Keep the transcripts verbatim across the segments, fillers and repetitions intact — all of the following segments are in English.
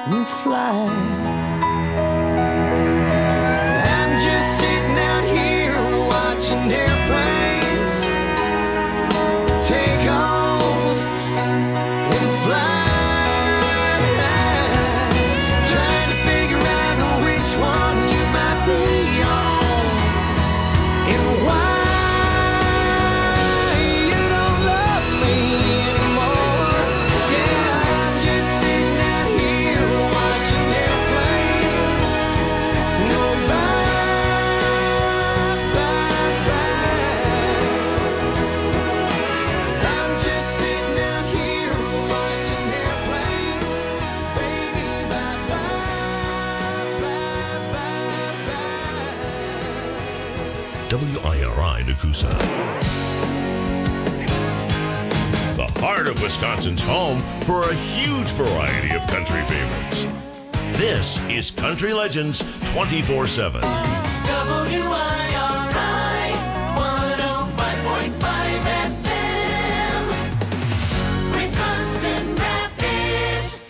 and fly. I'm just sitting out here watching airplanes take off and fly, trying to figure out which one you might be on and why. W I R I Nakusa. The heart of Wisconsin's home for a huge variety of country favorites. This is Country Legends twenty-four seven. W I R I one oh five point five F M, Wisconsin Rapids.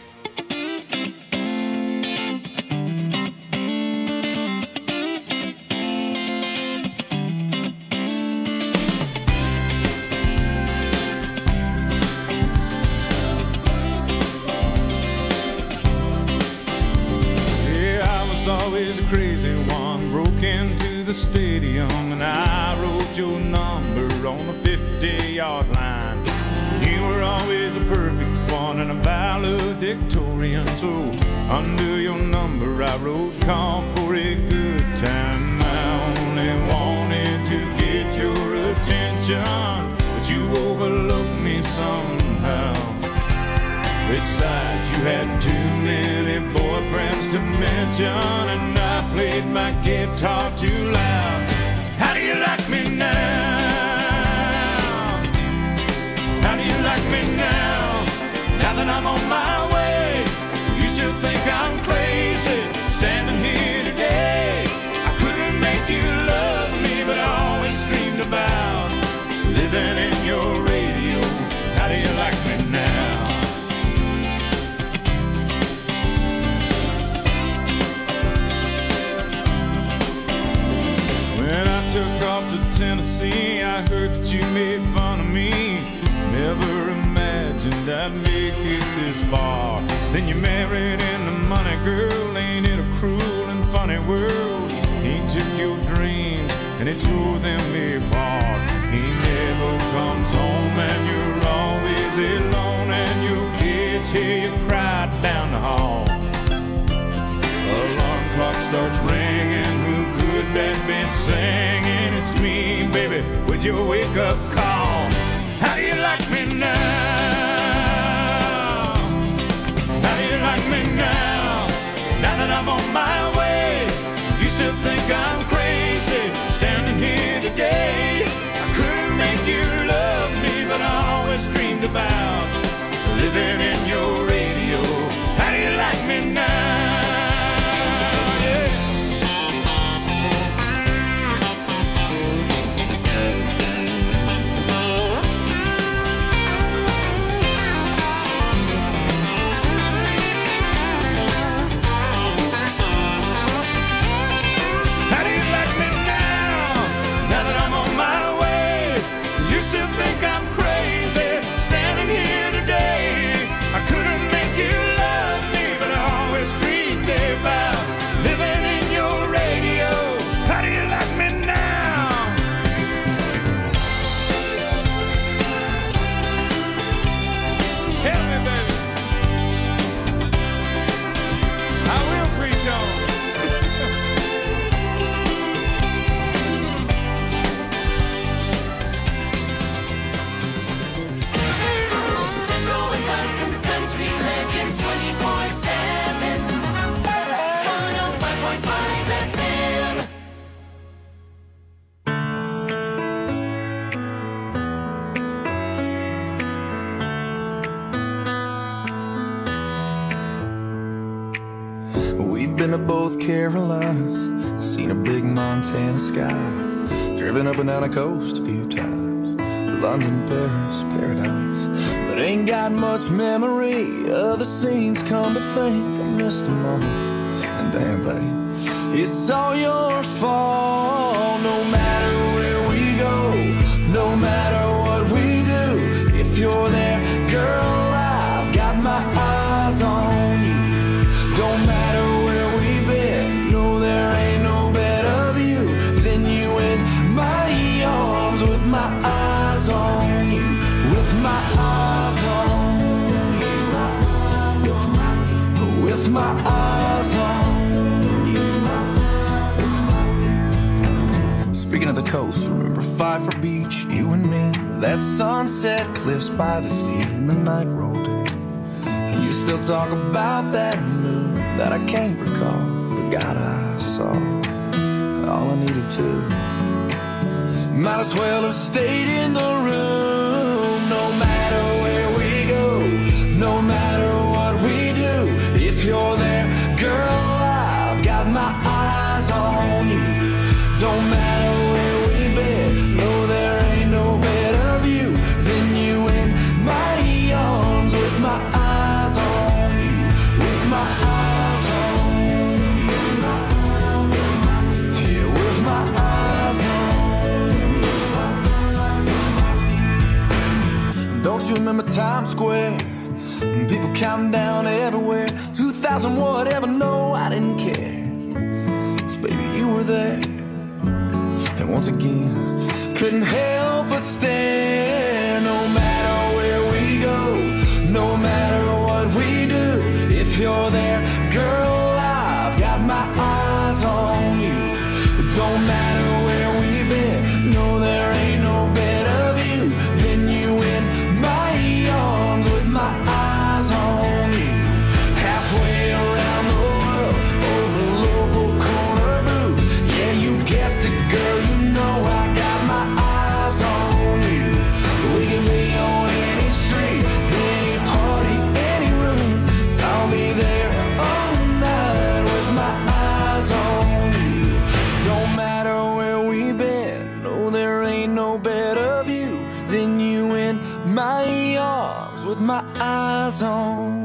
Always a crazy one, broke into the stadium and I wrote your number on the fifty-yard line. You were always a perfect one and a valedictorian, so under your number I wrote call for a good time. I only wanted to get your attention, but you overlooked me somehow. Besides, you had too many boyfriends to mention, and I played my guitar too loud. How do you like me now? How do you like me now? Now that I'm on my way, you still think I'm crazy, standing here today. I couldn't make you love me, but I always dreamed about living in your radio. How do you like me now? Took off to Tennessee, I heard that you made fun of me. Never imagined I'd make it this far. Then you married into money, girl. Ain't it a cruel and funny world? He took your dreams and he tore them apart. He never comes home and you're always alone, and your kids hear you cry down the hall. Alarm clock starts ringing, who could that be singing? It's me, baby, with your wake-up call. How do you like me now? How do you like me now? Now that I'm on my way, you still think I'm crazy, standing here today. I couldn't make you love me, but I always dreamed about living in your radio. How do you like me now? Been to both Carolinas, seen a big Montana sky, driven up and down the coast a few times, London, Paris, paradise. but ain't got much memory of the scenes. Come to think, I missed them all. And damn, babe, it's all your fault. No matter where we go, no matter what we do, if you're there, girl, I've got my eyes on you. Don't matter where we've been, no, there ain't no better view than you in my arms, with my eyes on you, with my eyes on you, with my eyes on you. Speaking of the coast, remember Pfeiffer Beach, you and me, that sunset cliffs by the sea, and the night rolled in. You still talk about that moon that I can't recall, but God, I saw all I needed to. Might as well have stayed in the room. No matter where we go, no matter what we do, if you're there, girl, I've got my eyes on you. Don't matter where we've been, no, there ain't no better view than you in my arms, with my eyes on you, with my eyes on you, yeah, with my eyes on you. Don't you remember Times Square? People counting down everywhere, two thousand whatever, no, I didn't care, 'cause baby, you were there. And once again, couldn't help but stare. No matter where we go, no matter what we do, if you're there, girl, I've got my eyes on you. Don't matter where we've been, no, there ain't no better view than you in my arms, with my eyes on you. Halfway around the world, over local corner booth, yeah, you guessed it, girl, you know I got my eyes on you. We can be on any street, any party, any room, I'll be there all night with my eyes on you. Don't matter where we've been, no, there ain't no better view than you in my arms, with my eyes on.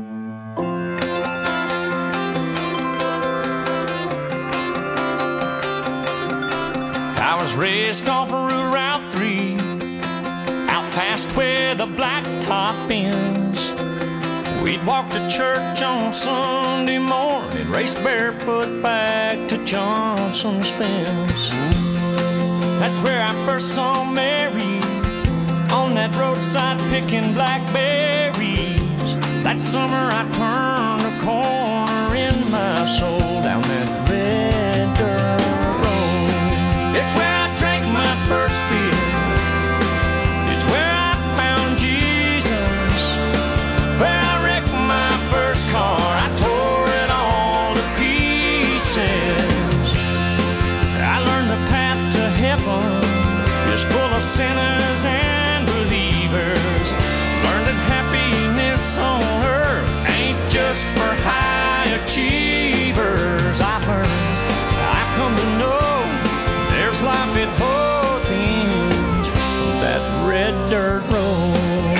I was raised off of Route three, out past where the blacktop ends. We'd walk to church on Sunday morning, race barefoot back to Johnson's fence. That's where I first saw Mary, on that roadside picking blackberries. That summer I turned a corner in my soul, down that red dirt road. It's where I drank my first beer, it's where I found Jesus, where I wrecked my first car, I tore it all to pieces. I learned the path to heaven is full of sinners and believers. Learned that happiness on earth ain't just for high achievers. I learned, I come to know, there's life at both ends of that red dirt road.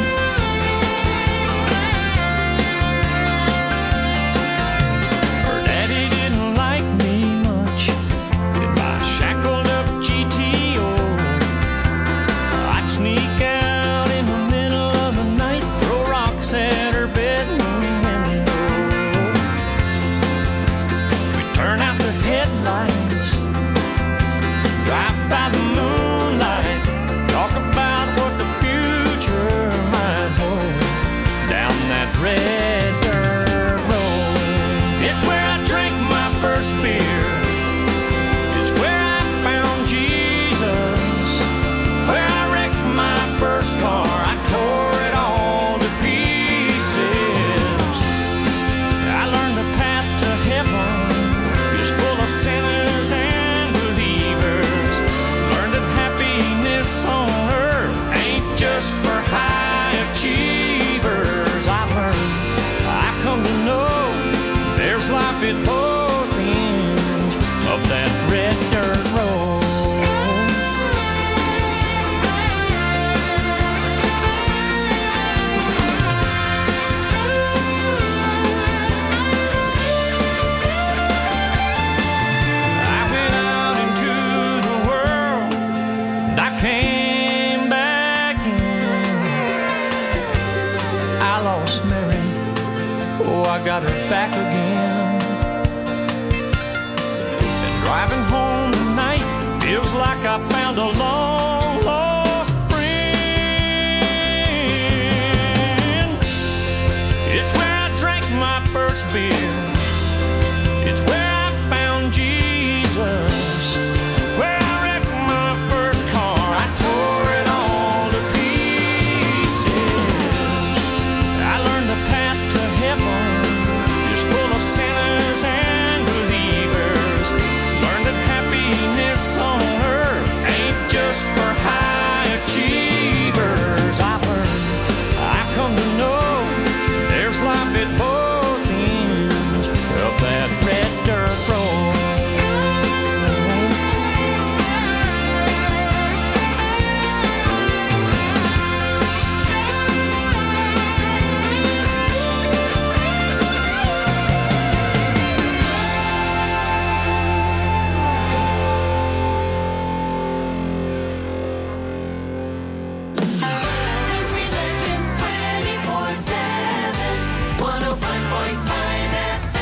Her daddy didn't like me much in my shackled up G T O. I'd sneak out in the middle of the night, throw rocks at her bedroom window. We'd turn out the headlights, drive by the moonlight, talk about what the future might hold, down that red dirt road. It's where I drank my first beer, it's where I found Jesus, where I wrecked my first car, I tore it all to pieces. I learned the path to heaven is full of sinners and believers. Learned that happiness on earth ain't just for high achievers. I learned, I come to know, there's life at both ends of that red dirt road. I got her back again. And driving home tonight feels like I found a long lost friend. It's where I drank my first beer. It's where I found Jesus. Where I wrecked my first car. I tore it all to pieces. I learned the path to heaven is full of sinners and believers. Learned that happiness on earth ain't just for high achievers. I've heard, I come to know there's life at both ends of that red dirt road. Country Legends twenty-four seven, one oh five point five F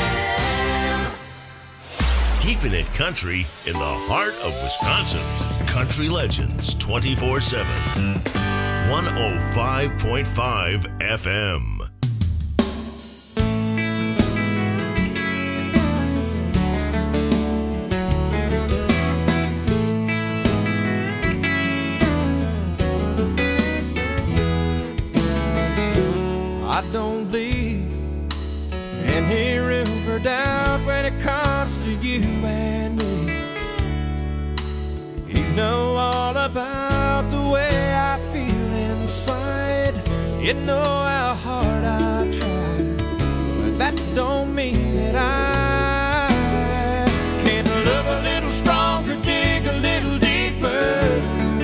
M. Keeping it country in the heart of Wisconsin. Country Legends twenty-four seven. one oh five point five F M. I don't leave any river doubt when it comes to you and me. You know all about the way I feel inside. You know how hard I try, but that don't mean that I can't love a little stronger, dig a little deeper,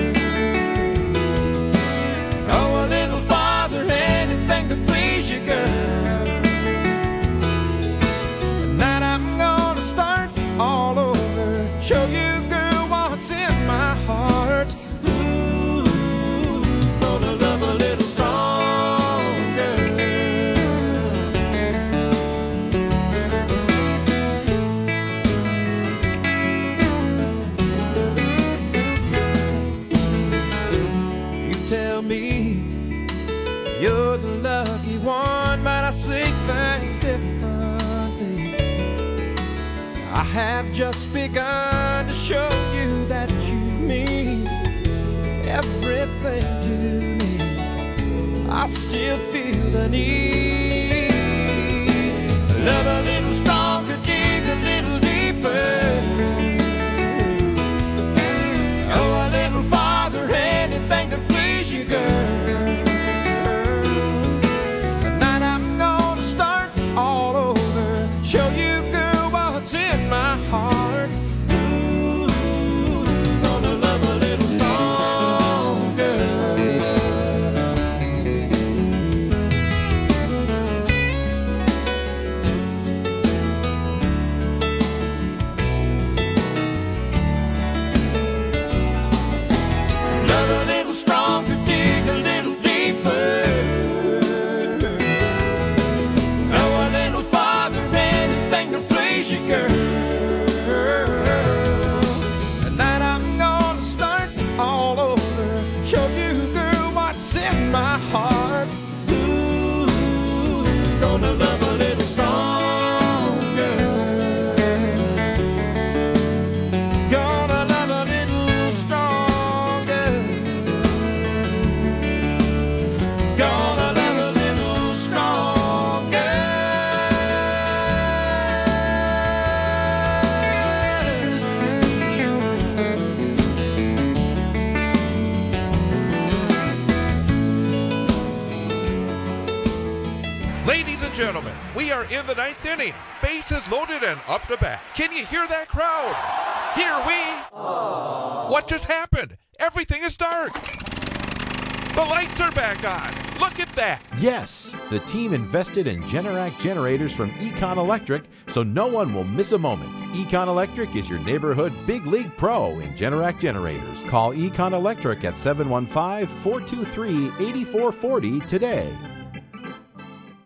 go a little farther, anything to please you, girl. Tonight I'm gonna start all over, show you, girl, what's in my heart. Ooh, gonna love a little stronger. You tell me you're the lucky one, but I see things differently. I have just begun to show you that you mean everything to me. I still feel the need. Love a little stronger, dig a little deeper, go a little farther, anything to please you, girl. Tonight I'm gonna start all over, show you, girl, what's in my heart. Ooh, gonna love a little stronger. Love a little stronger, dig a little deeper, go a little farther, anything to please you, girl. Tonight I'm gonna start all over, show you, girl, what's in my heart. Ooh, gonna love a little stronger, gonna love a little stronger, gonna love a little stronger. Ladies and gentlemen, we are in the ninth inning. Bases loaded and up to bat. Can you hear that crowd? Here we... What just happened? Everything is dark. The lights are back on. Look at that. Yes, the team invested in Generac generators from Econ Electric, so no one will miss a moment. Econ Electric is your neighborhood big league pro in Generac generators. Call Econ Electric at seven one five, four two three, eight four four zero today.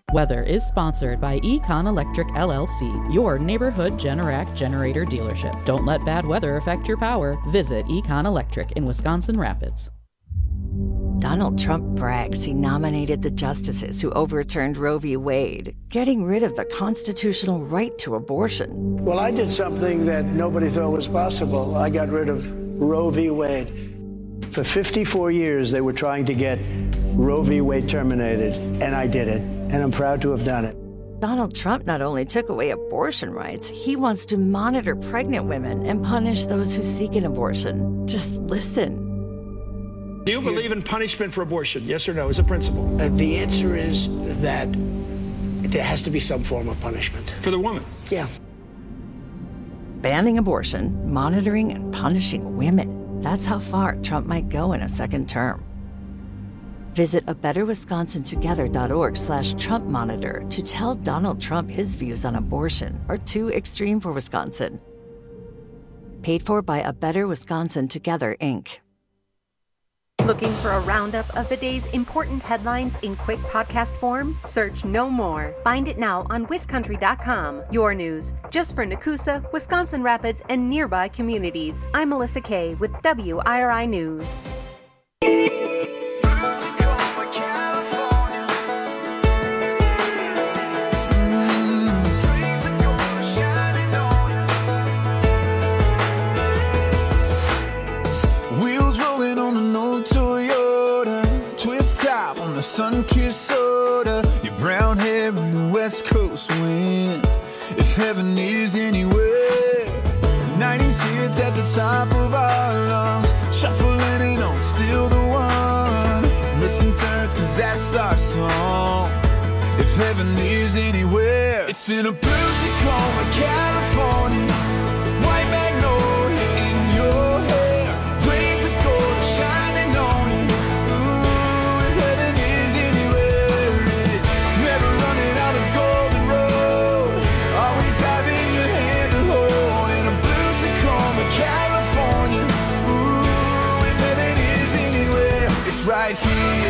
Weather is sponsored by Econ Electric L L C, your neighborhood Generac generator dealership. Don't let bad weather affect your power. Visit Econ Electric in Wisconsin Rapids. Donald Trump brags he nominated the justices who overturned Roe v. Wade, getting rid of the constitutional right to abortion. Well, I did something that nobody thought was possible. I got rid of Roe v. Wade. For fifty-four years, they were trying to get Roe v. Wade terminated, and I did it, and I'm proud to have done it. Donald Trump not only took away abortion rights, he wants to monitor pregnant women and punish those who seek an abortion. Just listen. Do you believe in punishment for abortion, yes or no, as a principle? Uh, the answer is that there has to be some form of punishment. For the woman? Yeah. Banning abortion, monitoring and punishing women. That's how far Trump might go in a second term. Visit a better wisconsin together dot org slash Trump monitor to tell Donald Trump his views on abortion are too extreme for Wisconsin. Paid for by A Better Wisconsin Together, Incorporated. Looking for a roundup of the day's important headlines in quick podcast form? Search No More. Find it now on wiscountry dot com. Your news, just for Nakusa, Wisconsin Rapids, and nearby communities. I'm Melissa Kay with W I R I News. Sun-kissed soda, your brown hair in the west coast wind. If heaven is anywhere, nineties hits at the top of our lungs, shuffling and on, still the one. Missing turns, cause that's our song. If heaven is anywhere, it's in a blue Tacoma, California. White magnolia in your hair, rays of gold shining on you. Right here.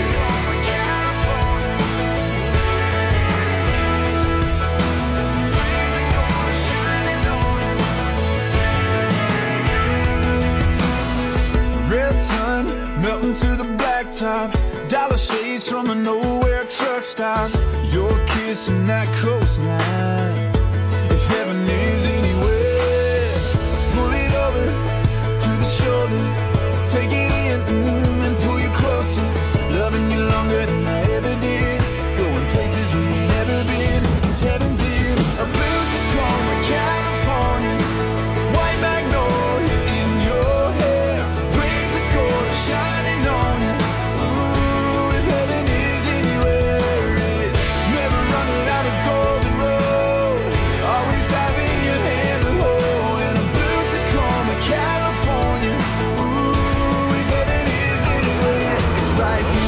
Red sun melting to the blacktop, dollar shades from a nowhere truck stop. Your kiss and that coastline. If heaven is anywhere, pull it over to the shoulder to take it in. Closer, loving you longer than I ever did, going places we've never been. Cause heaven's in a blue Tacoma, California. White magnolia in your hair, rays of gold shining on you. Ooh, if heaven is anywhere, it's never running out of golden road, always having your hand to hold. In a blue Tacoma, California. Ooh, if heaven is anywhere, right here.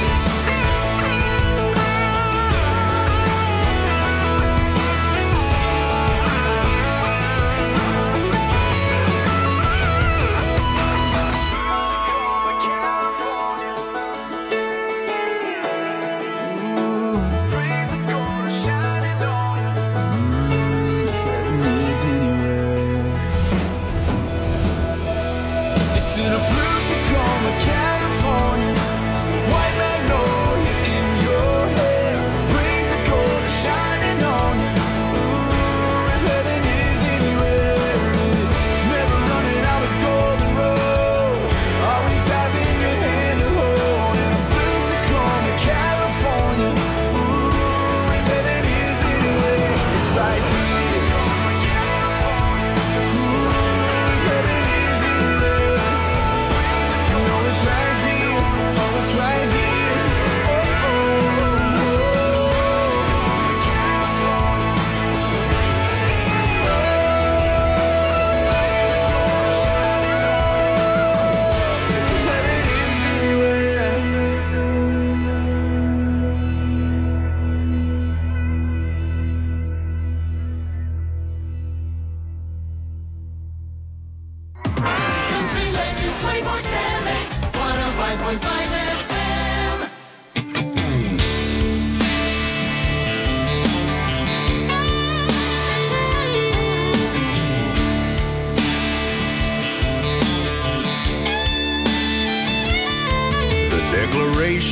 It's in a blue Tacoma, California. White magnolia in your hair, rays of gold shining on you. Ooh, if heaven is anywhere, it's never running out of golden road, always having your hand to hold. In a blue Tacoma, California. Ooh, if heaven is anywhere, it's right here.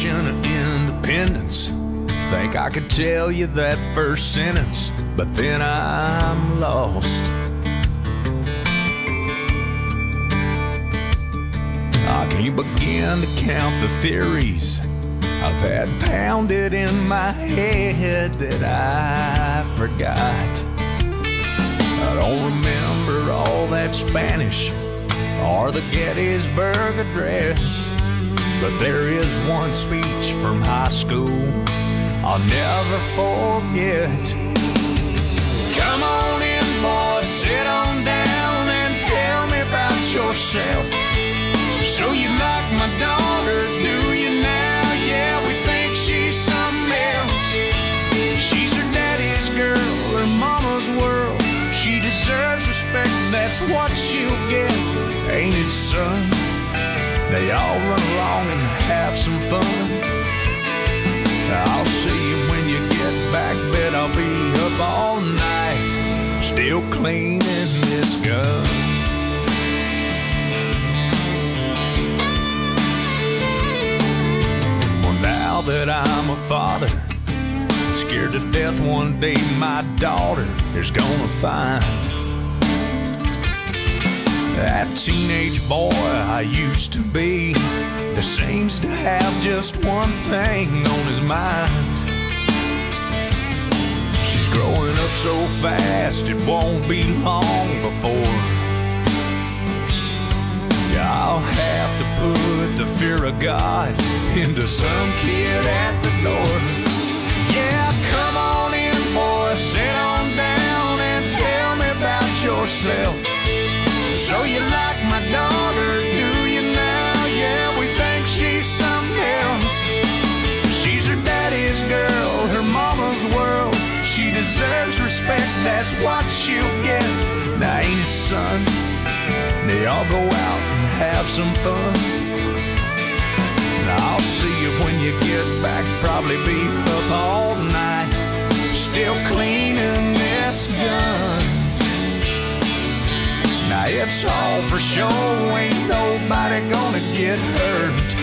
Declaration of Independence. Think I could tell you that first sentence, but then I'm lost. I can't begin to count the theories I've had pounded in my head that I forgot. I don't remember all that Spanish or the Gettysburg Address, but there is one speech from high school I'll never forget. Come on in, boy, sit on down and tell me about yourself. So you like my daughter, do you now? Yeah, we think she's something else. She's her daddy's girl, her mama's world. She deserves respect, that's what she'll get. Ain't it, son? They all run along and have some fun. I'll see you when you get back, bet I'll be up all night, still cleaning this gun. Well, now that I'm a father, I'm scared to death one day my daughter is gonna find that teenage boy I used to be that seems to have just one thing on his mind. She's growing up so fast it won't be long before, yeah, I'll have to put the fear of God into some kid at the door. Yeah, come on in, boy, sit on down and tell me about yourself. So you like my daughter, do you now? Yeah, we think she's something else. She's her daddy's girl, her mama's world. She deserves respect, that's what she'll get. Now ain't it, son? They all go out and have some fun. Now I'll see you when you get back, probably be up all night, still cleaning this gun. Now it's all for show, ain't nobody gonna get hurt.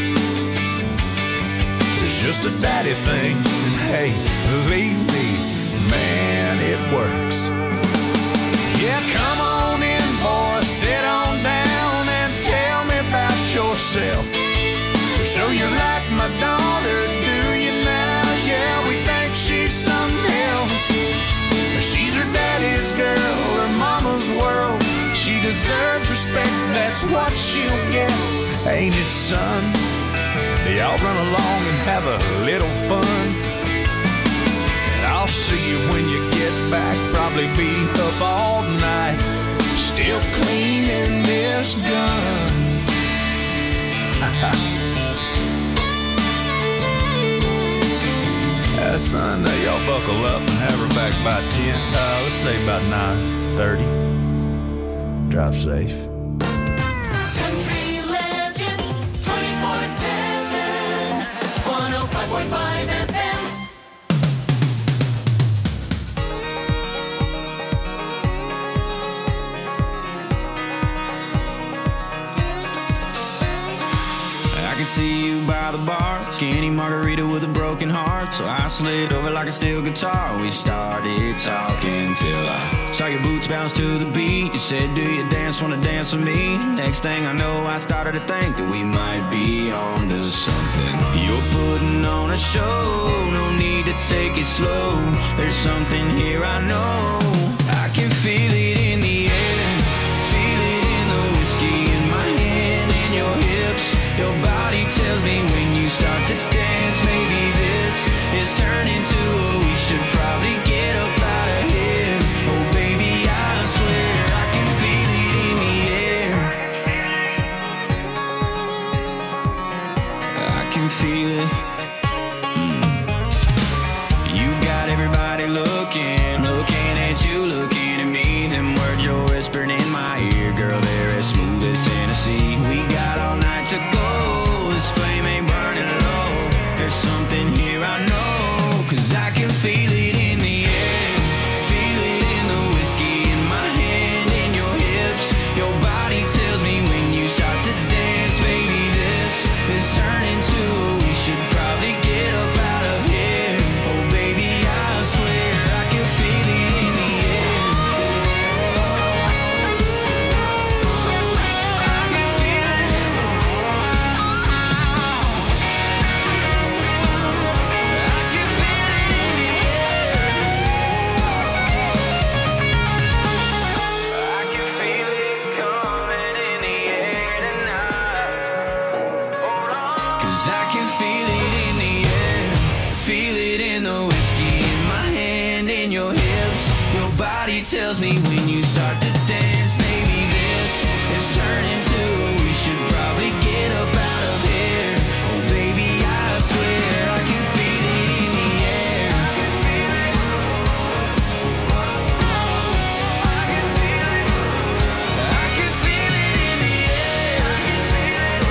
It's just a daddy thing, and hey, believe me, man, it works. Yeah, come on in, boy, sit on down and tell me about yourself. So you like my daughter, do you now? Yeah, we think she's something else. She's her daddy's girl, her mama's world. She deserves respect, that's what she'll get. Ain't it, son? Y'all run along and have a little fun. And I'll see you when you get back, probably be up all night, still cleaning this gun. uh, son, now y'all buckle up and have her back by ten. Uh, let's say about nine thirty. Drive safe. Country Legends twenty-four seven, one oh five point five F M. I can see you by the bar, skinny margarita with a broken heart. So I slid over like a steel guitar. We started talking till I saw your boots bounce to the beat. You said, do you dance, wanna dance with me? Next thing I know, I started to think that we might be on to something. You're putting on a show, no need to take it slow. There's something here I know. I can feel it in the air, feel it in the whiskey in my hand and your hips. Your body tells me when you start to dance, maybe this is turning to a we should probably get up out of here. Oh baby, I swear I can feel it in the air. I can feel it. Mm. You got everybody looking, looking at you, looking at me. Them words you're whispering in my ear, girl, they're as smooth as Tennessee. We got all night to go. This flame ain't burning low. There's something here I know, 'cause I can feel it in the air, feel it in the whiskey in my hand and your hips. Your body tells me when you start to dance, baby, this is turning to we should probably body tells me when you start to dance, baby, this is turning to we should probably get up out of here. Oh baby, I swear I can feel it in the air. I can feel it. I can feel it. I can feel it in the air. I can feel it.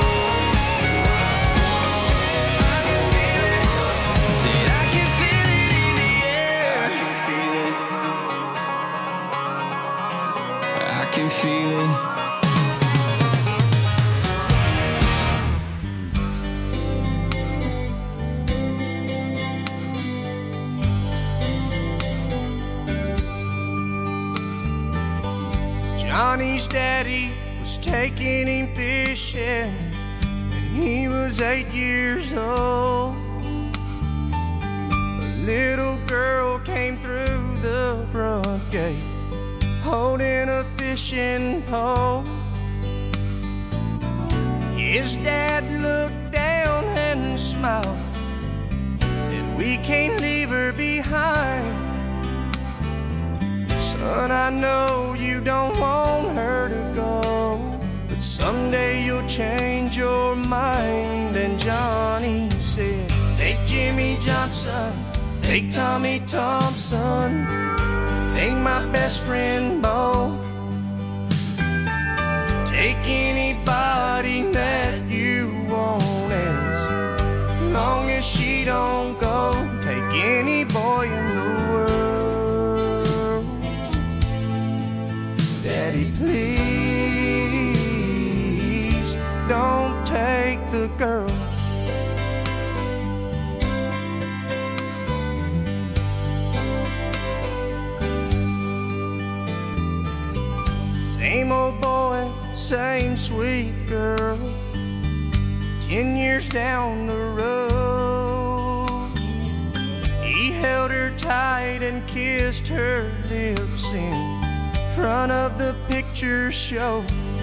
I can feel it. Said I can feel it in the air. I can feel it. Johnny's daddy was taking him fishing when he was eight years old. A little girl came through the front gate holding a fishing pole. His dad looked down and smiled, said, "We can't leave her behind. Son, I know you don't want her to go, but someday you'll change your mind." And Johnny said, "Take Jimmy Johnson, take Tommy Thompson, take my best friend Bo, take anybody that you want, as long as she don't go. Take any boy in the world. Daddy, please don't take the girl." Same old boy, same sweet girl. Ten years down the road, he held her tight and kissed her lips in front of the picture show.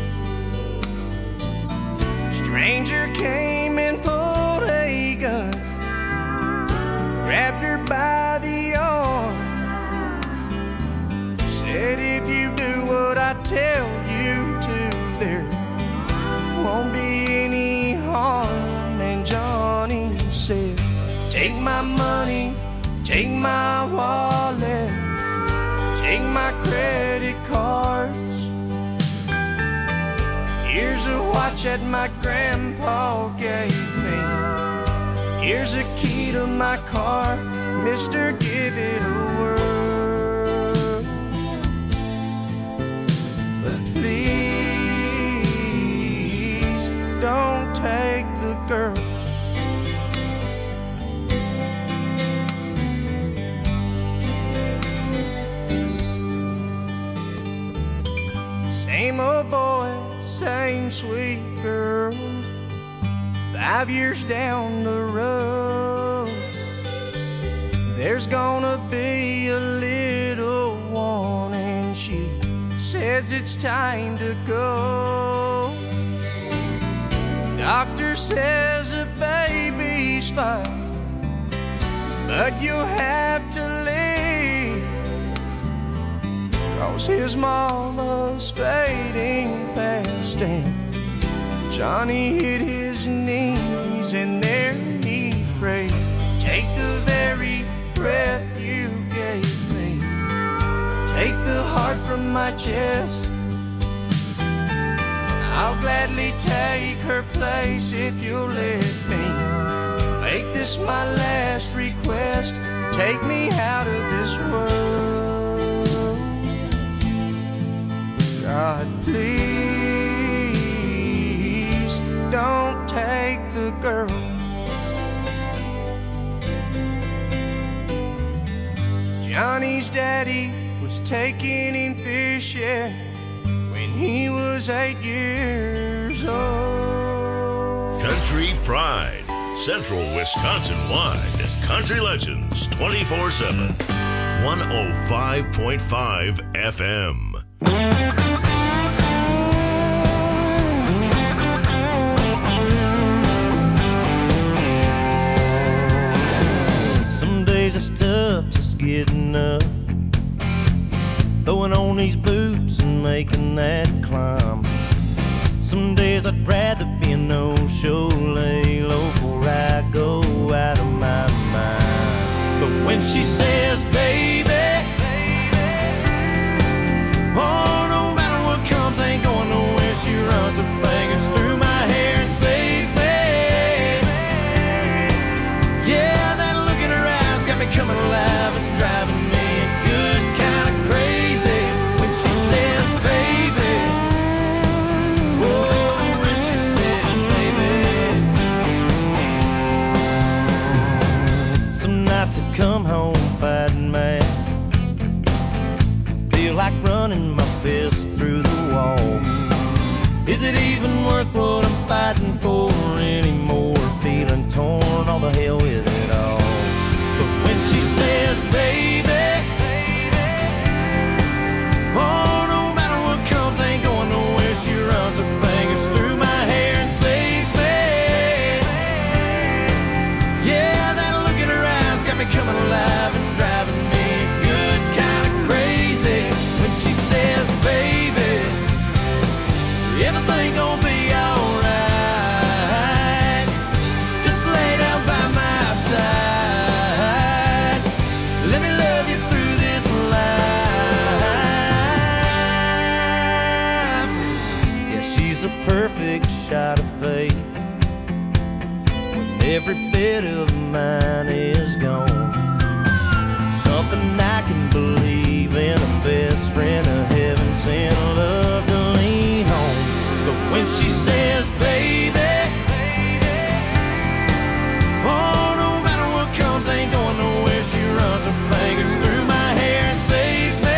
Stranger came and pulled a gun, grabbed her by the arm, said, "If you do what I tell you to, there won't be any harm." And Johnny said, "Take my money, take my wallet, take my credit cards. Here's a watch that my grandpa gave me. Here's a key to my car. Mister, give it a whirl. But please don't take the girl." Same old boy, same sweet girl. Five years down the road, there's gonna be a little one, and she says it's time to go. Doctor says the baby's fine, but you'll have to leave, 'cause his mama's fading fast. And Johnny hit his knees and there he prayed, "Take the very breath you gave me, take the heart from my chest. I'll gladly take her place if you'll let me. Make this my last request, take me out of this world. God, please don't take the girl." Johnny's daddy was taking him fishing when he was eight years old. Country Pride, Central Wisconsin wide. Country Legends twenty-four seven. one oh five point five F M. Some days it's tough just getting up, these boots and making that climb. Some days I'd rather be a no-show, lay low before I go out of my mind. But when she says, baby, oh, no matter what comes, ain't going nowhere. She runs her fingers through my hair and saves me. Yeah, that look in her eyes got me coming alive and driving me good kind of crazy. When she says, baby, oh, when she says, baby. Some nights I come home fighting mad, feel like running my fist through the wall. Is it even worth what I'm fighting for anymore? Feeling torn, all the hell with it all. But when she says, baby, oh, no matter what comes, ain't going nowhere. She runs her fingers through my hair and saves me. Yeah, that look in her eyes got me coming alive and driving me good kind of crazy. When she says, baby, everything gon' be alright. Just lay down by my side. Let me love you through this life. Yeah, she's a perfect shot of faith when every bit of mine is gone. Something I can believe in, a best friend, a heaven sent love to lean on. But when she says, baby, oh, no matter what comes, ain't going nowhere. She runs her fingers through my hair and saves me.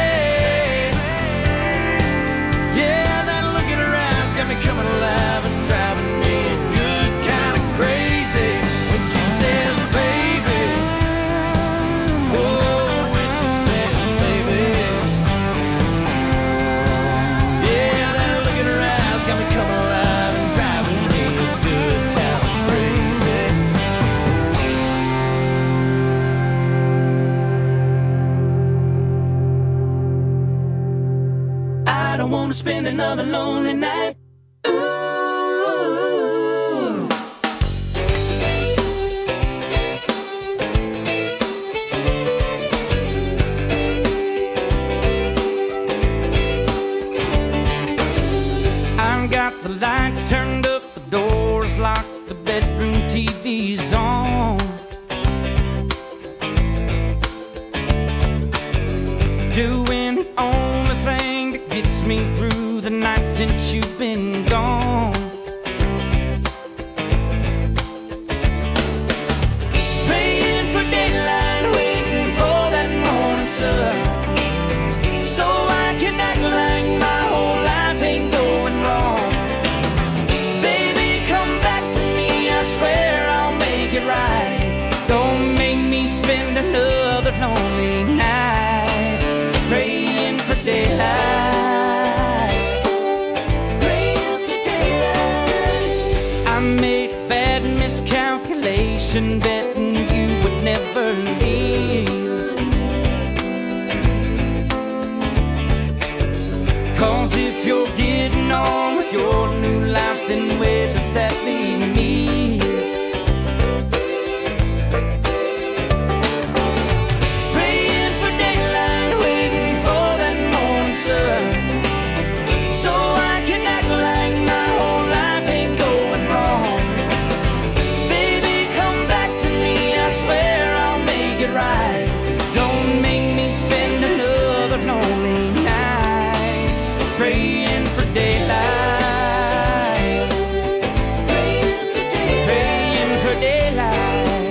Yeah, that look in her eyes got me coming alive and driving me good kind of crazy. When she says, baby, oh, when she says, baby, yeah, that look in her eyes got me coming alive and driving me good kind of crazy. I don't want to spend another lonely night. Ooh. I've got the lights turned up, the doors locked, the bedroom T V's on. Doing the only thing that gets me through the night since you've been gone. Praying for daylight, waiting for that morning sun, so I can act like my whole life ain't going wrong. Baby, come back to me, I swear I'll make it right. Don't make me spend another lonely night praying for daylight. Praying for daylight. I made a bad miscalculation, betting you would never leave. 'Cause if you're getting on with your new life, then where does that leave me? Praying for daylight, waiting for that morning sun, so I can act like my whole life ain't going wrong. Baby, come back to me, I swear I'll make it right. Don't make me spend another lonely night praying for daylight. Praying for daylight. Praying for daylight.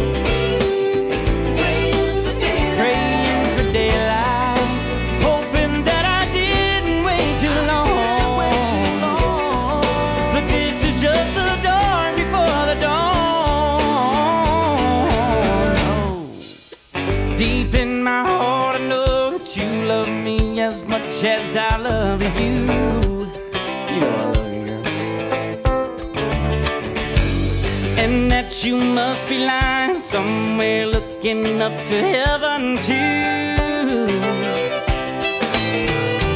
Praying for daylight. Praying for daylight. Hoping that I didn't wait too long. But this is just the dawn before the dawn. Deep in my heart, I know that you love me as much as I love you. You know I love you, girl. And that you must be lying somewhere looking up to heaven too.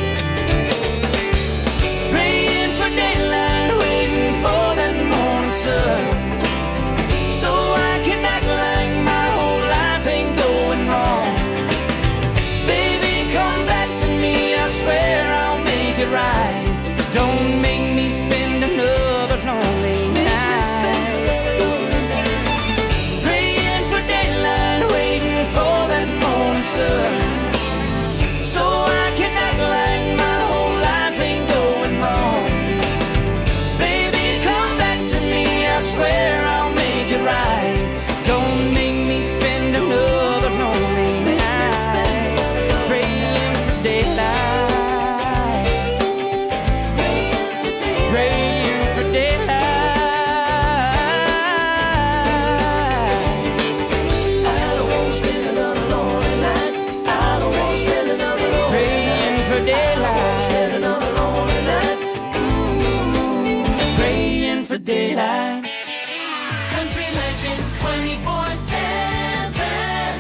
line. Country Legends twenty-four seven.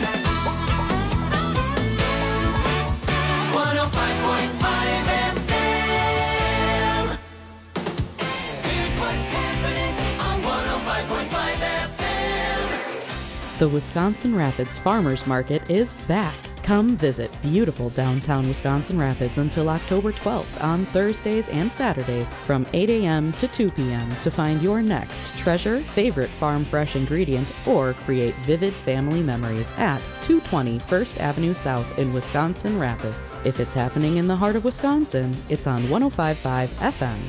one oh five point five F M. Here's what's happening on one oh five point five F M. The Wisconsin Rapids Farmers Market is back. Come visit beautiful downtown Wisconsin Rapids until October twelfth on Thursdays and Saturdays from eight a.m. to two p.m. to find your next treasure, favorite farm fresh ingredient, or create vivid family memories at two twenty First Avenue South in Wisconsin Rapids. If it's happening in the heart of Wisconsin, it's on one oh five point five F M.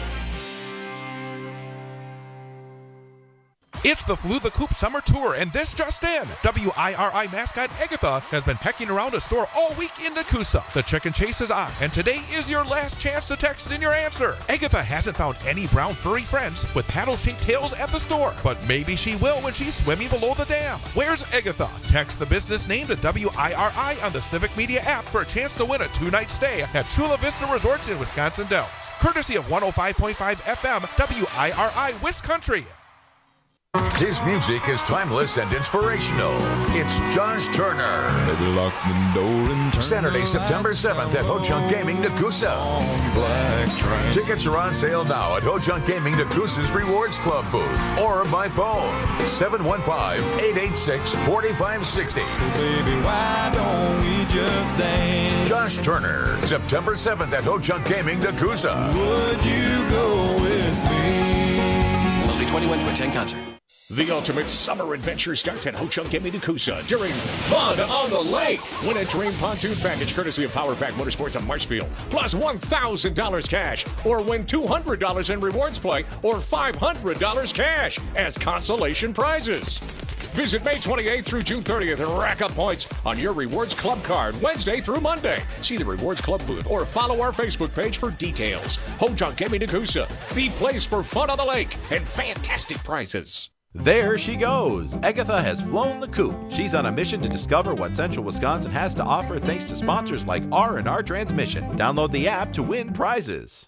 It's the Flew the Coop Summer Tour, and this just in. W I R I mascot Agatha has been pecking around a store all week in Nakusa. The chicken chase is on, and today is your last chance to text in your answer. Agatha hasn't found any brown furry friends with paddle-shaped tails at the store, but maybe she will when she's swimming below the dam. Where's Agatha? Text the business name to W I R I on the Civic Media app for a chance to win a two-night stay at Chula Vista Resorts in Wisconsin Dells. Courtesy of one oh five point five F M, W I R I Wiscountry. His music is timeless and inspirational. It's Josh Turner. Maybe lock the door and turn Saturday, September seventh at Ho Chunk Gaming, Nakusa. Tickets are on sale now at Ho Chunk Gaming, Nakusa's Rewards Club booth or by phone seven one five, eight eight six, four five six zero. So baby, why don't we just dance? Josh Turner, September seventh at Ho Chunk Gaming, Nakusa. Would you go with me? Must be twenty-one to attend concert. The ultimate summer adventure starts at Ho Chunk Gaming Nakusa during Fun on the Lake. Win a Dream Pontoon Package courtesy of Power Pack Motorsports on Marshfield, plus one thousand dollars cash, or win two hundred dollars in rewards play, or five hundred dollars cash as consolation prizes. Visit May twenty-eighth through June thirtieth and rack up points on your Rewards Club card Wednesday through Monday. See the Rewards Club booth or follow our Facebook page for details. Ho Chunk Gaming Nakusa, the place for fun on the lake and fantastic prizes. There she goes. Agatha has flown the coop. She's on a mission to discover what Central Wisconsin has to offer thanks to sponsors like R and R Transmission. Download the app to win prizes.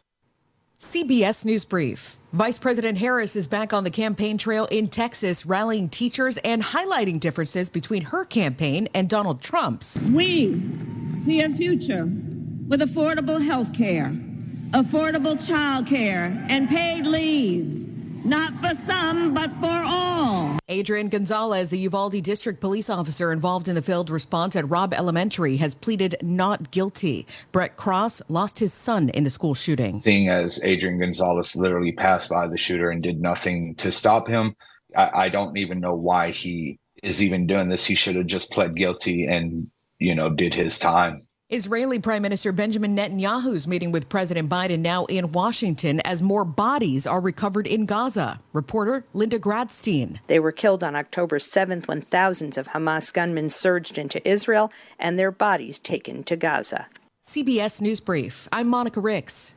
C B S News Brief. Vice President Harris is back on the campaign trail in Texas, rallying teachers and highlighting differences between her campaign and Donald Trump's. We see a future with affordable health care, affordable child care, and paid leave. Not for some, but for all. Adrian Gonzalez, the Uvalde District police officer involved in the failed response at Robb Elementary, has pleaded not guilty. Brett Cross lost his son in the school shooting. Seeing as Adrian Gonzalez literally passed by the shooter and did nothing to stop him, I, I don't even know why he is even doing this. He should have just pled guilty and, you know, did his time. Israeli Prime Minister Benjamin Netanyahu's meeting with President Biden now in Washington as more bodies are recovered in Gaza. Reporter Linda Gradstein. They were killed on October seventh when thousands of Hamas gunmen surged into Israel and their bodies taken to Gaza. C B S News Brief. I'm Monica Ricks.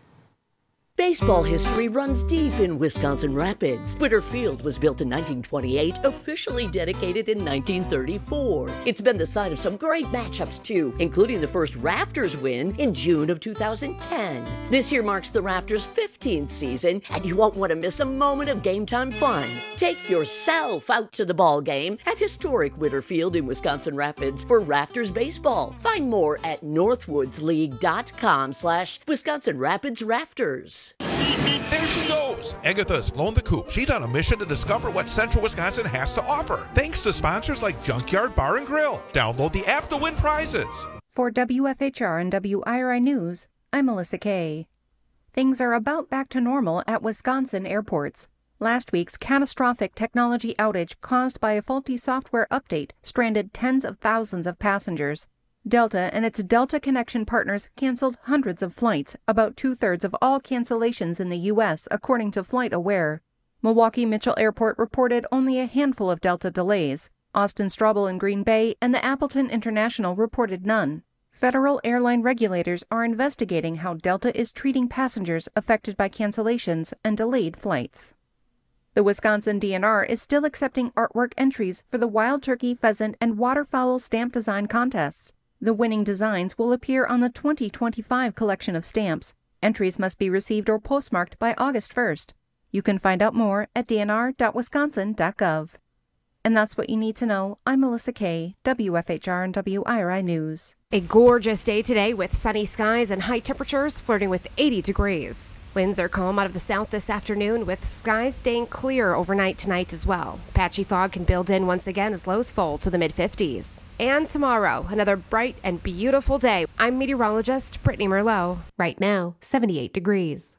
Baseball history runs deep in Wisconsin Rapids. Witter Field was built in nineteen twenty-eight, officially dedicated in nineteen thirty-four. It's been the site of some great matchups, too, including the first Rafters win in June of two thousand ten. This year marks the Rafters' fifteenth season, and you won't want to miss a moment of game time fun. Take yourself out to the ball game at historic Witter Field in Wisconsin Rapids for Rafters Baseball. Find more at northwoodsleague.com slash Wisconsin Rapids Rafters. There she goes. Agatha's flown the coop. She's on a mission to discover what Central Wisconsin has to offer, thanks to sponsors like Junkyard Bar and Grill. Download the app to win prizes. For W F H R and W I R I News, I'm Melissa Kay. Things are about back to normal at Wisconsin airports. Last week's catastrophic technology outage caused by a faulty software update stranded tens of thousands of passengers. Delta and its Delta Connection partners canceled hundreds of flights, about two-thirds of all cancellations in the U S, according to FlightAware. Milwaukee Mitchell Airport reported only a handful of Delta delays. Austin Straubel in Green Bay and the Appleton International reported none. Federal airline regulators are investigating how Delta is treating passengers affected by cancellations and delayed flights. The Wisconsin D N R is still accepting artwork entries for the wild turkey, pheasant, and waterfowl stamp design contests. The winning designs will appear on the twenty twenty-five collection of stamps. Entries must be received or postmarked by August first. You can find out more at d n r dot wisconsin dot gov. And that's what you need to know. I'm Melissa Kay, W F H R and W I R I News. A gorgeous day today with sunny skies and high temperatures flirting with eighty degrees. Winds are calm out of the south this afternoon with skies staying clear overnight tonight as well. Patchy fog can build in once again as lows fall to the mid fifties. And tomorrow, another bright and beautiful day. I'm meteorologist Brittany Merlot. Right now, seventy-eight degrees.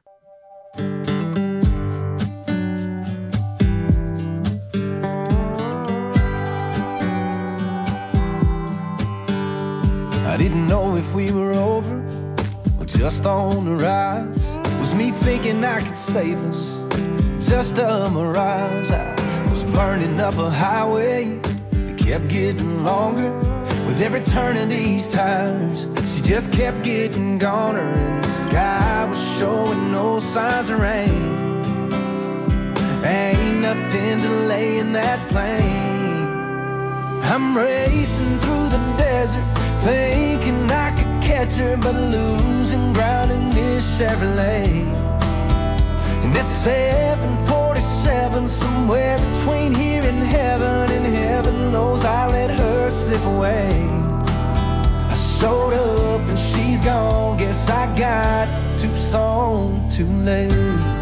I didn't know if we were over or just on the rise. Was me thinking I could save us, just a mirage. I was burning up a highway that kept getting longer. With every turn of these tires, she just kept getting goner. And the sky was showing no signs of rain. Ain't nothing delaying that plane. I'm racing through the desert, thinking I could catch her, but losing ground in this Chevrolet. And at seven forty-seven, somewhere between here and heaven, and heaven knows I let her slip away. I showed up and she's gone, guess I got to Tucson too late.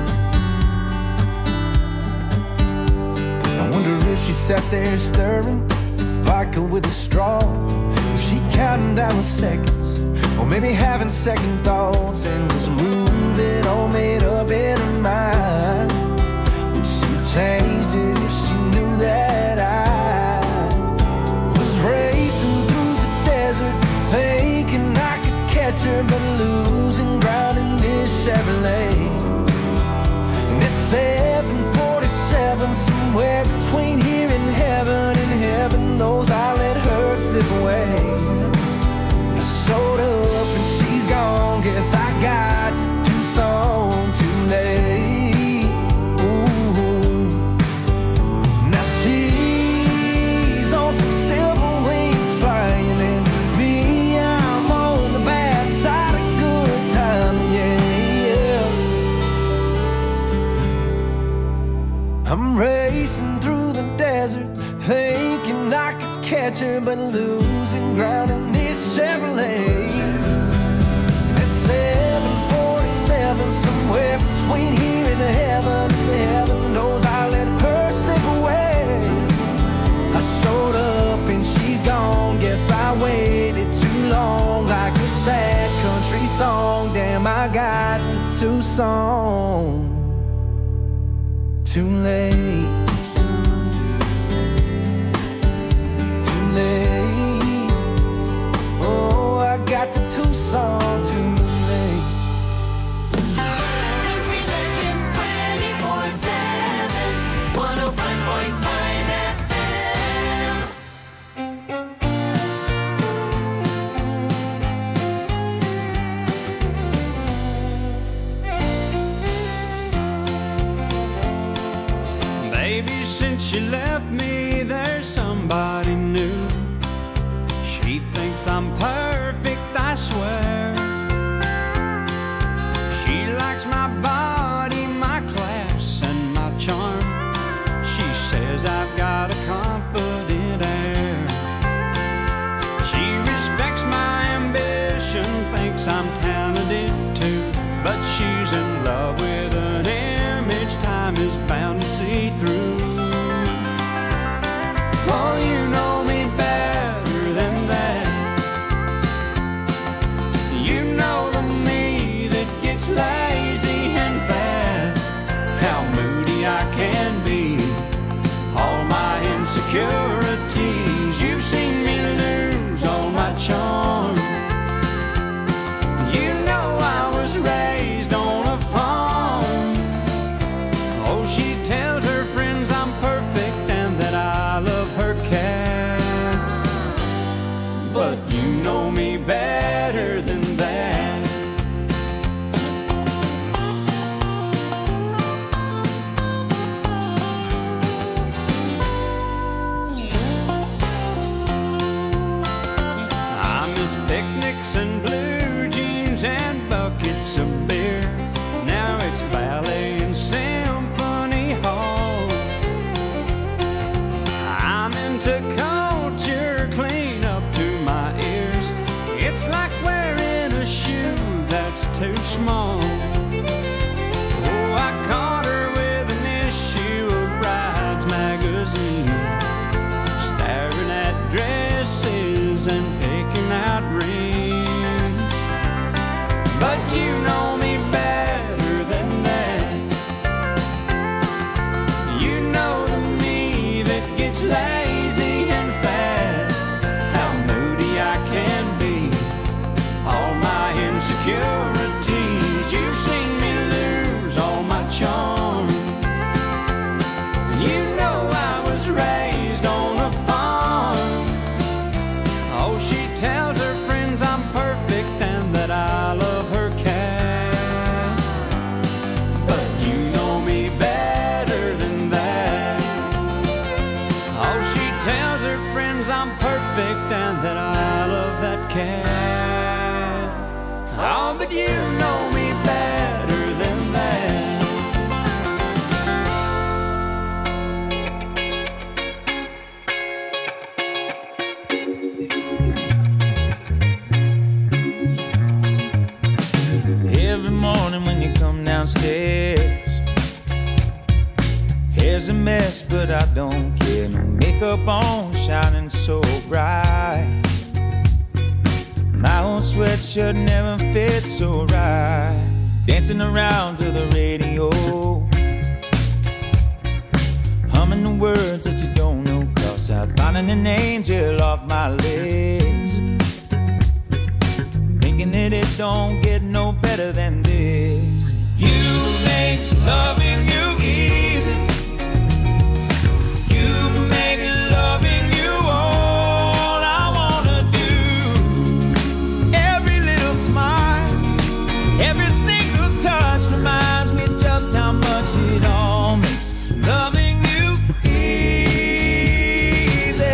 I wonder if she sat there stirring vodka with a straw. Was she counting down the seconds, or maybe having second thoughts, and was moving all made up in her mind? Would she changed it if she knew that I was racing through the desert, thinking I could catch her, but losing ground in this Chevrolet? And it's seven forty-seven, somewhere between here and heaven, and heaven knows I let her slip away. I showed up and she's gone, guess I got to Tucson too late. Ooh. Now she's on some silver wings flying, and me, I'm on the bad side of good time, yeah, yeah. I'm racing through the desert, thinking I could catch her, but losing ground in this Chevrolet. At seven forty-seven, somewhere between here and heaven, heaven knows I let her slip away. I showed up and she's gone, guess I waited too long, like a sad country song. Damn, I got to Tucson too late. Oh, I got to Tucson too late. Country Legends twenty-four seven, one oh five point five F M. Baby, since you left me, there's somebody new. She thinks I'm perfect, I swear. She likes my body, my class, and my charm. She says I've got a confident air. She respects my ambition, thinks I'm talented too, but she's in love with an image time is bound to see through. Oh, you know me better than that. You know the me that gets lazy and fat, how moody I can be, all my insecurities. You've seen me lose all my charm. You know I was raised on too small. Oh, I caught her with an issue of Brides magazine, staring at dresses and picking out rings. But you know me better than that. You know the me that gets lazy and fat, how moody I can be, all my insecurities. You've seen me lose all my charm. You know I was raised on a farm. Oh, she tells her friends I'm perfect and that I love her cat. But you know me better than that. Oh, she tells her friends I'm perfect and that I love that cat. Oh, but you know me better than that. Every morning when you come downstairs, hair's a mess, but I don't care. No makeup on, shining so bright. My old sweatshirt never fits so right. Dancing around to the radio, humming the words that you don't know. Cross out, finding an angel off my list, thinking that it don't get no better than this. You make loving you easy. You make loving you all I wanna do. Every little smile, every single touch reminds me just how much it all makes loving you easy.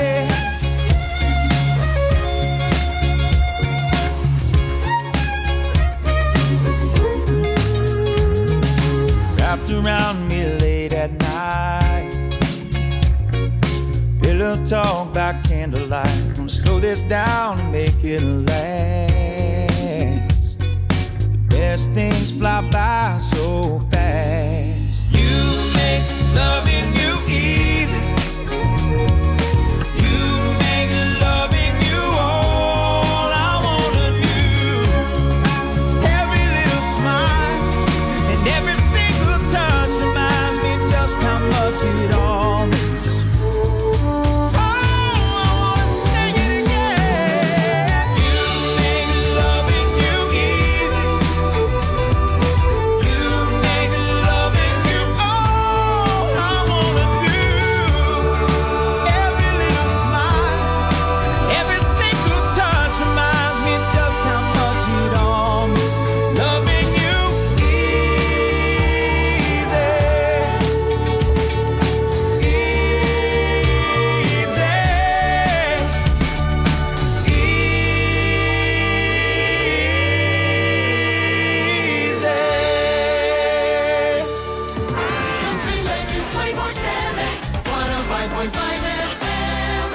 Wrapped around me late at night, pillow talk by candlelight. Gonna slow this down and make it last. The best things fly by so fast. You make loving you easy. You make loving you all I wanna do. Every little smile and every single touch reminds me just how much it all means. Oh, I wanna sing it again. You make loving you easy. You make loving you all I wanna do. Every little smile, every single touch reminds me just how much it all means. Loving you easy. Country Legends twenty-four seven, one oh five point five F M.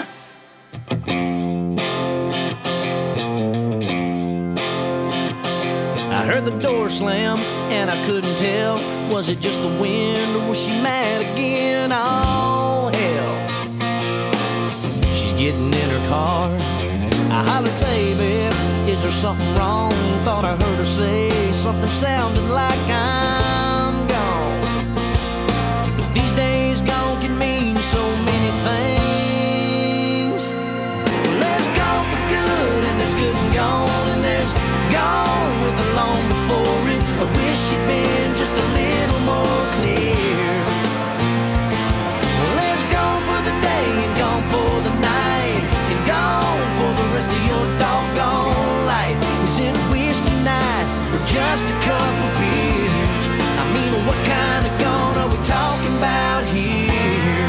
I heard the door slam and I couldn't tell. Was it just the wind or was she mad again? Oh, hell. She's getting in her car. I hollered, baby, is there something wrong? Thought I heard her say something sounding like I'm gone. But these days gone can mean so many things. Well, there's gone for good and there's good and gone, and there's gone with the long before it. I wish you'd been just a little more clear. Well, there's gone for the day and gone for the night, and gone for the rest of your doggone life. Was it a whiskey night or just a couple beers? I mean, what kind of gone are we talking about here?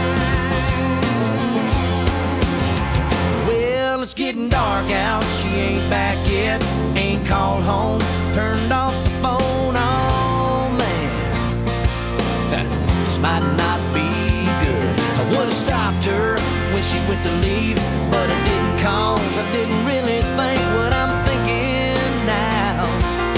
Well, it's getting dark out, she ain't back yet, ain't called home, turned off the phone. Oh man, this might not be good. I would've stopped her when she went to leave, but I didn't, cause I didn't really think what I'm thinking now.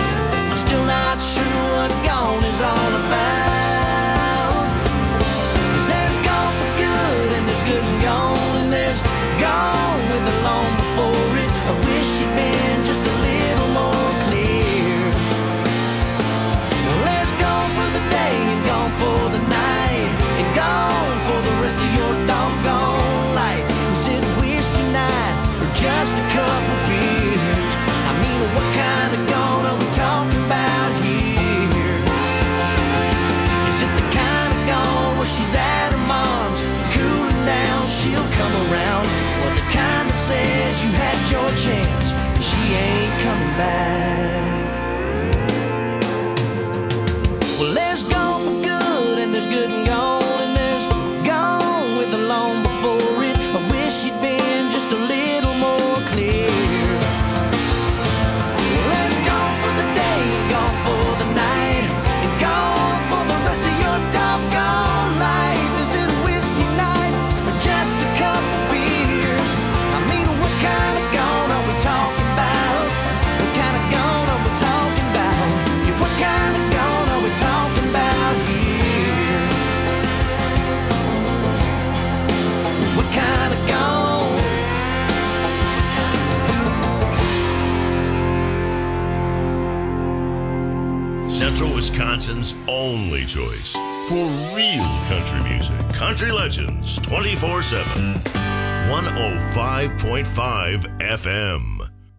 Central Wisconsin's only choice for real country music. Country Legends twenty-four seven. one oh five point five F M.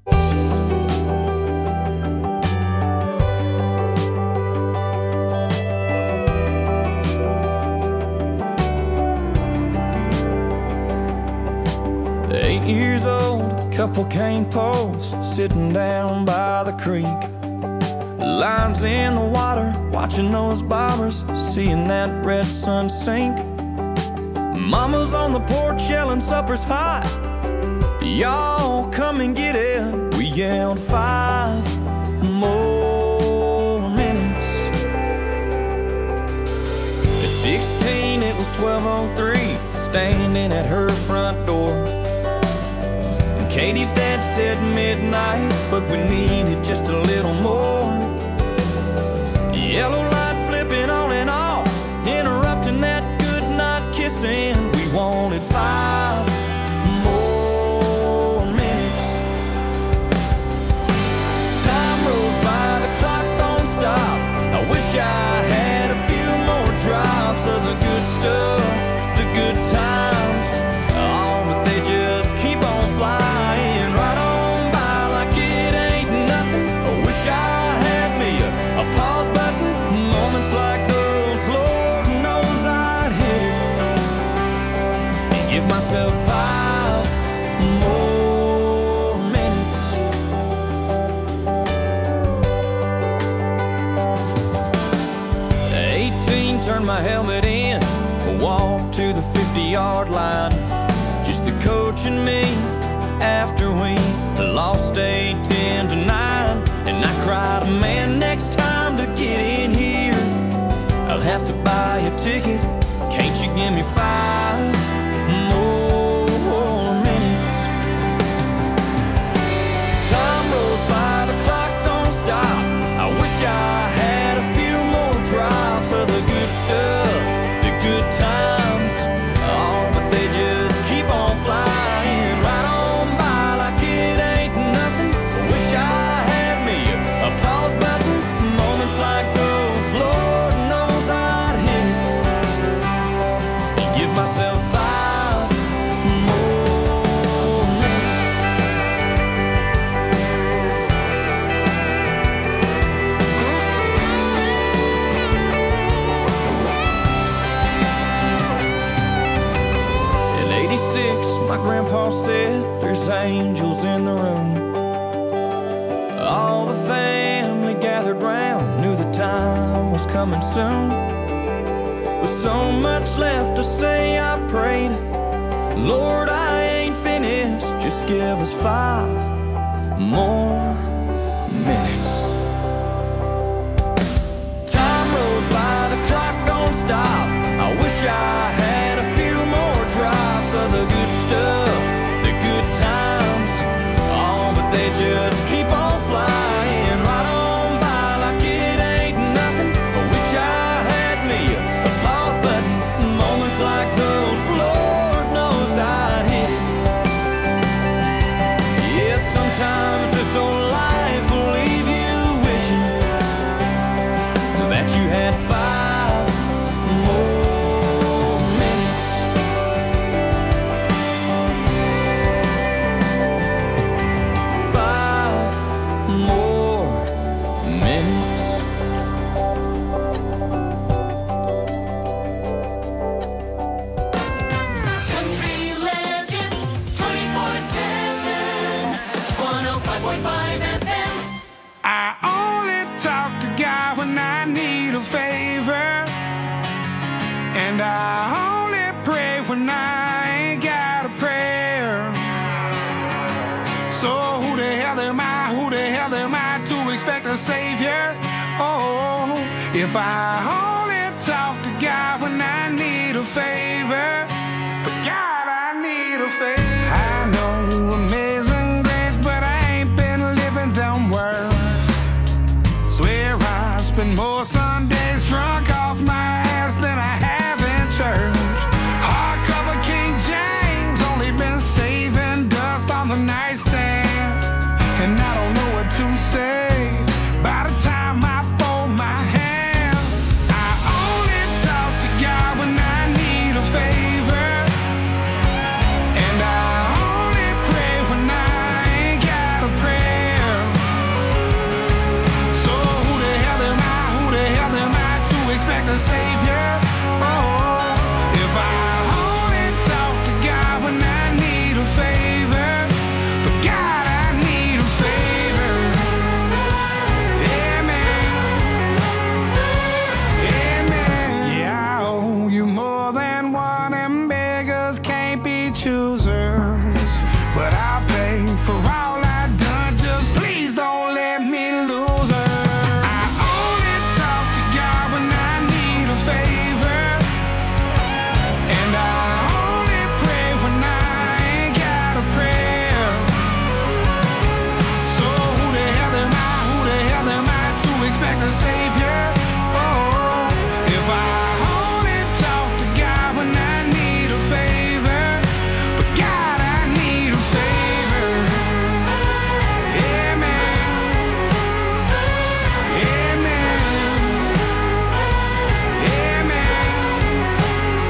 Eight years old, a couple cane poles sitting down by the creek. Lines in the water, watching those bobbers, seeing that red sun sink. Mama's on the porch yelling supper's hot. Y'all come and get it. We yelled five more minutes. At sixteen, it was twelve oh three, standing at her front door. And Katie's dad said midnight, but we needed just a little more. Yellow light flipping on and off, interrupting that good night kissing. We wanted five more minutes. Time rolls by, the clock don't stop. I wish I had a few more drops of the good stuff, the good times. Oh, but they just keep on flying right on by like it ain't nothing. I wish I had me a, a pause button. Moments like those, Lord knows I'd hit it and give myself five more minutes. eighteen, turned my helmet in, walked to the fifty-yard line. Just the coach and me after we lost eighteen to nine. And I cried, man, next time to get in here, I'll have to buy a ticket. Can't you give me five more minutes? Time rolls by, the clock don't stop. I wish I had a few more drops of the good stuff, the good times. Oh, but they just keep on flying right on by like it ain't nothing. I wish I had me a, a pause button. Moments like those, Lord knows I'd hit it and give myself five more minutes. In eighty-six, my grandpa said there's angels in the room. All the family gathered round, knew the time was coming soon. With so much left to say, I prayed, Lord, I ain't finished, just give us five more minutes. Time rolls by, the clock don't stop. I wish I had a few more drops of the good stuff, the good times. Oh, but they just keep on flying right on by like it ain't nothing. I wish I had me a, a pause button. Moments like those, Lord knows I'd hit it. Yeah, sometimes this old life will leave you wishing that you had five more minutes. Five more minutes. Country Legends twenty-four seven. one oh five point five F M. I only talk to God when I need a favor, and I only pray when I ain't got a prayer. So who the hell am I, who the hell am I to expect a savior? Oh, if I only talk to God when I need a favor, God, I need a favor. I know amazing grace, but I ain't been living them words. Swear I spend more Sundays